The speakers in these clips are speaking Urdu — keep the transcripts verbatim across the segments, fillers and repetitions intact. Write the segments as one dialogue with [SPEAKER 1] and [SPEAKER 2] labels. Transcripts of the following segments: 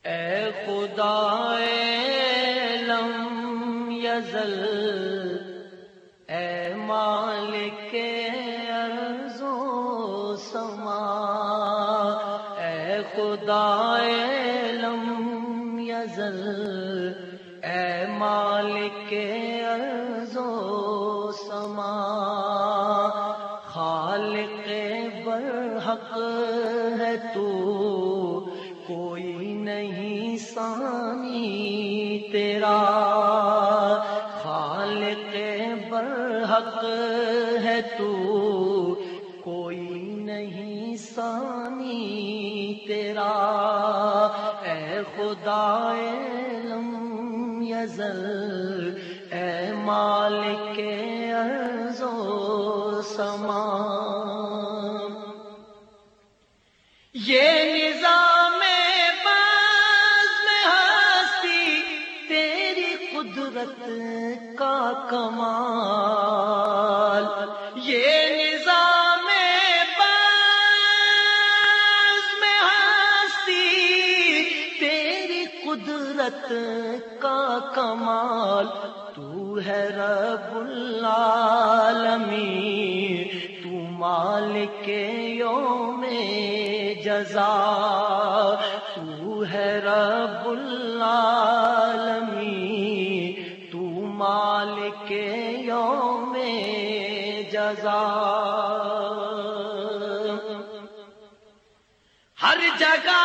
[SPEAKER 1] اے خدا لم یزل، اے مالک ارض و سما، اے خدا لم یزل، اے مالک ارض و سما، خالق برحق ہے تو، کوئی نہیں ثانی تیرا، خالق برحق ہے تو، کوئی نہیں ثانی تیرا، اے خدا لم یزل، اے مالک ارض و سما۔ یہ نظام بزم ہستی تیری قدرت کا کمال، یہ نظام بزم ہستی تیری قدرت کا کمال، تو ہے رب العالمین، تو مالک یوم جزا، تو ہے رب العالمین، تو مالک یوم جزا، ہر جگہ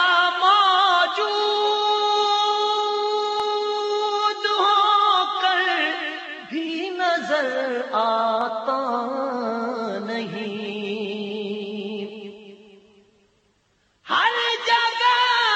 [SPEAKER 1] موجود ہو کر بھی نظر آتا نہیں، ہر جگہ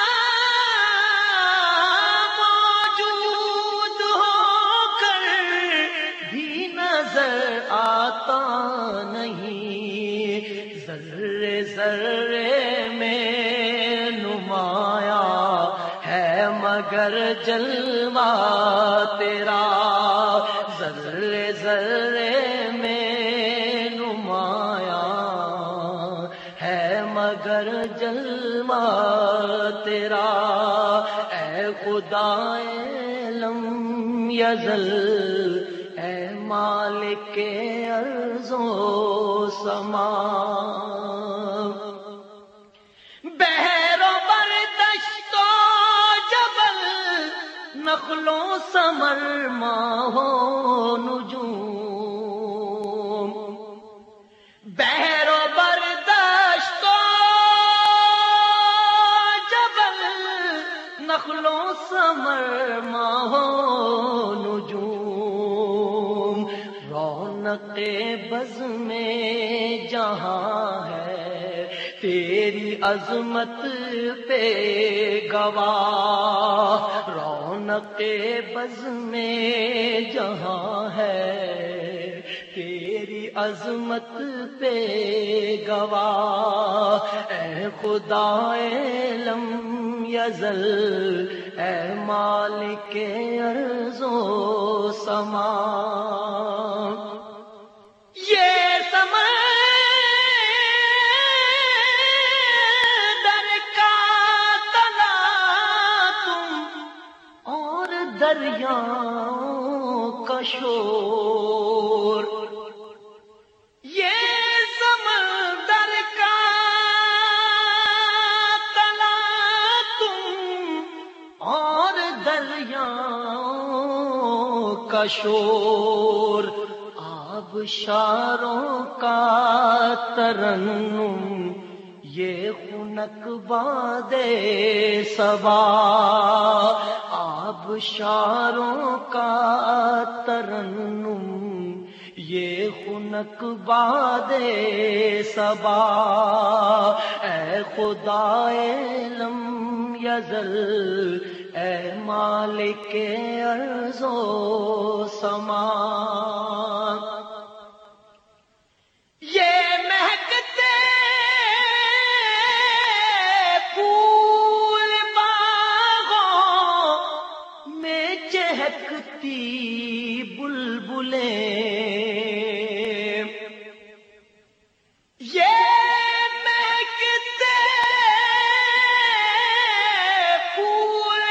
[SPEAKER 1] موجود ہو کر بھی نظر آتا نہیں، ذرے ذرے میں نمایاں ہے مگر جلوہ تیرا، ذرے ذرے میں نمایاں ہے مگر جلوہ تیرا، اے خدا لم یزل، اے مالک ارض و سما، بحر و بر دشت و جبل، نخل و ثمر ماہ و نجوم، بحر و بر دشت و جبل، نخل و ثمر ماہ و نجوم، رونق بزم جہاں ہے تیری عظمت پہ گواہ، رونق بزم جہاں ہے تیری عظمت پہ گواہ، اے خدا لم یزل، اے مالک ارض و سما، یہ سمندر کا تلا تم اور دریاؤں کا شور، یہ سمندر کا تلا تم اور دریاؤں کا شور، آبشاروں کا ترنم، یہ خنک باد صبا، آبشاروں کا ترنم، یہ خنک باد صبا، اے خدا لم یزل، اے مالک ارض و سما، یہ مہکتے پھول باغوں میں چہکتی بلبلیں، یہ مہکتے پھول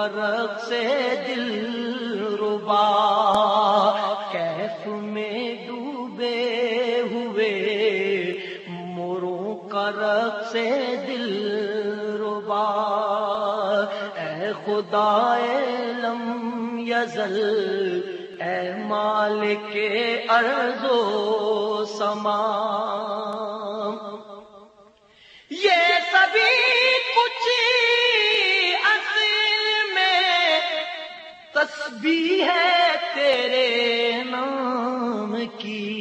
[SPEAKER 1] کا رقص دل ربا، کیف میں ڈوبے ہوئے موروں کا رقص دل ربا، اے خدائے لم یزل، اے مالک ارض و سما، یہ سبھی کچھ اصل میں تسبیح ہے تیرے نام کی،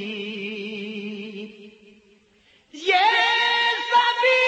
[SPEAKER 1] یہ سبھی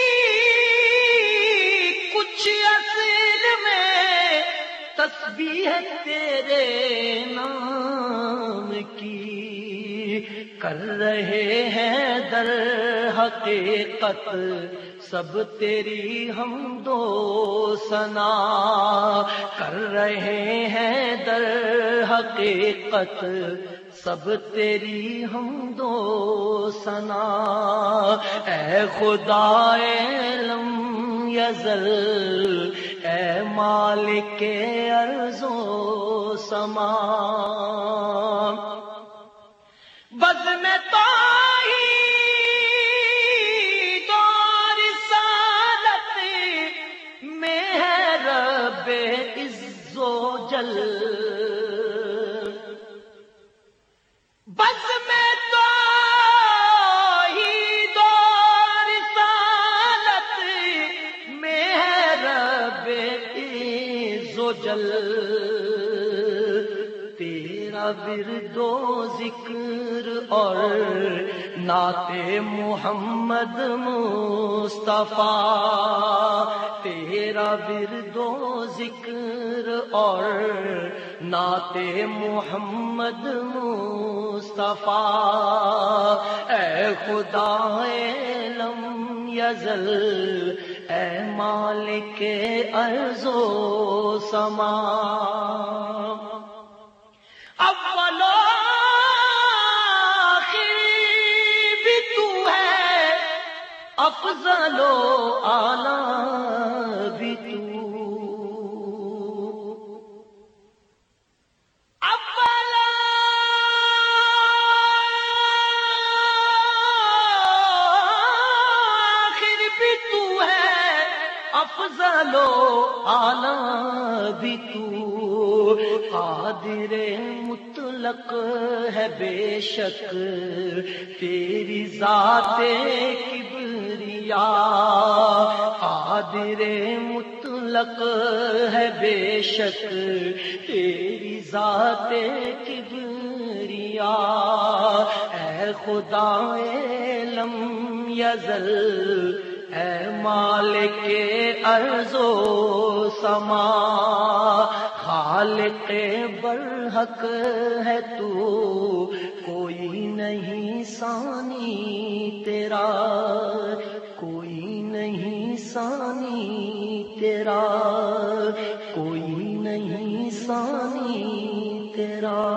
[SPEAKER 1] کچھ اصل میں تسبیح ہے تیرے نام کی، کر رہے ہیں در حقیقت سب تیری حمد و ثنا، کر رہے ہیں در حقیقت سب تیری حمد و ثنا، اے خدائے لم یزل، اے مالک ارض و سما، بزم توحید و رسالت میں ہے رب عز و جل، بزم توحید و رسالت میں ہے رب عز و جل، تیرا ورد و ذکر اور نعت محمد مصطفیٰ، تیرا ورد و ذکر اور نعت محمد مصطفیٰ، اے خدائے لم یزل، اے مالک ارض و سما، اول و آخر بھی تو ہے، افضل و اعلیٰ بھی تو، اول و آخر بھی تو ہے، افضل و اعلیٰ بھی تو، قادر مطلق ہے بے شک تیری ذات کبریا، قادر مطلق ہے بے شک تیری ذات کبریا، اے خدائے لم یزل، اے مالک ارض و سما، خالق برحق ہے تو، کوئی نہیں ثانی تیرا، کوئی نہیں ثانی تیرا، کوئی نہیں ثانی تیرا۔